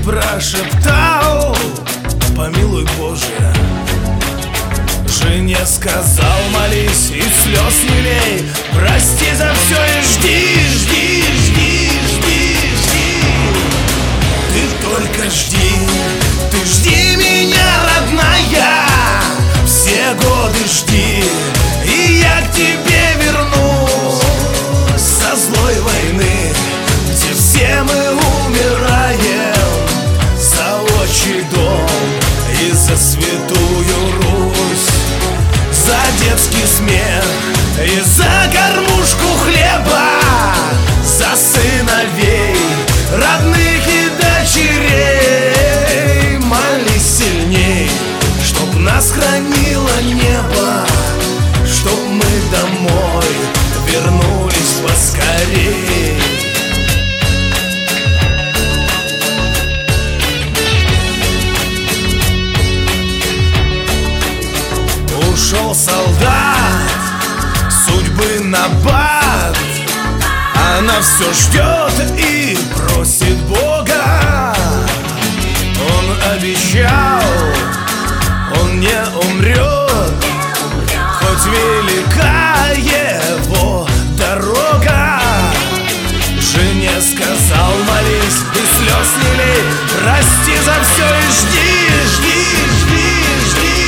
прошептал: помилуй, Боже. Жене сказал: молись и слез не лей, прости за все и жди, жди, жди, жди, жди. Ты только жди, ты жди меня, родная, все годы жди, и я к тебе вернусь со злой войны, где все мы умираем за отчий дом и за святую Русь, за детский смех и за кормушку хлеба, за сыновей, родных и дочерей. Молись сильней, чтоб нас хранило небо, чтоб мы домой вернулись поскорей. Ушел солдат, судьбы набат, она все ждет и просит Бога. Он обещал, он не умрет, хоть велика его дорога. Жене сказал: молись и слез не лей, прости за все и жди, жди, жди, жди.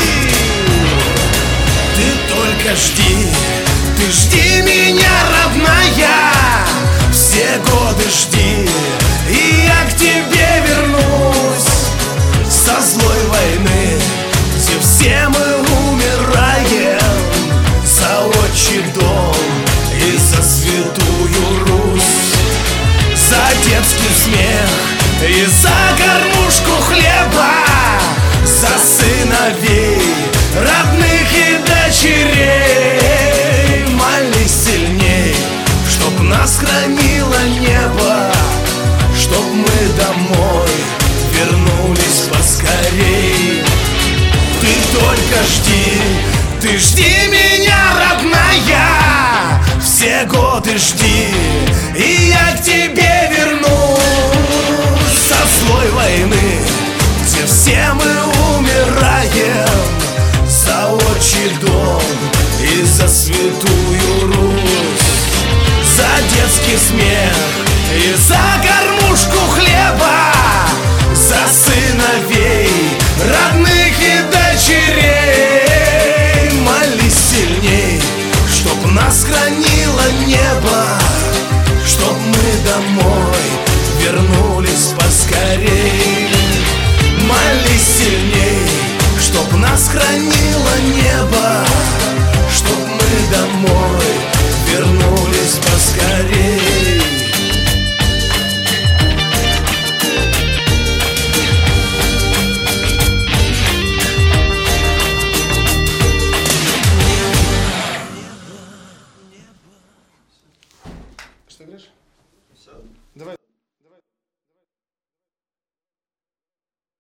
Ты только жди, ты жди меня, родная, все годы жди, и я к тебе вернусь со злой войны, где все мы умираем за отчий дом и за святую Русь, за детский смех и за кормушку хлеба, за сыновей, родных и дочерей. Молись сильней, чтоб нас хранило небо, чтоб мы домой вернулись поскорей. Ты только жди, ты жди меня, родная, все годы жди, и я к тебе вернусь со злой войны, где все мы умираем за отчий дом и за святую Русь, за детский смех и за кормушку хлеба, за сыновей, родных и дочерей. Молись сильней, чтоб нас хранило небо, чтоб мы домой вернулись поскорей. Молись сильней, чтоб нас хранило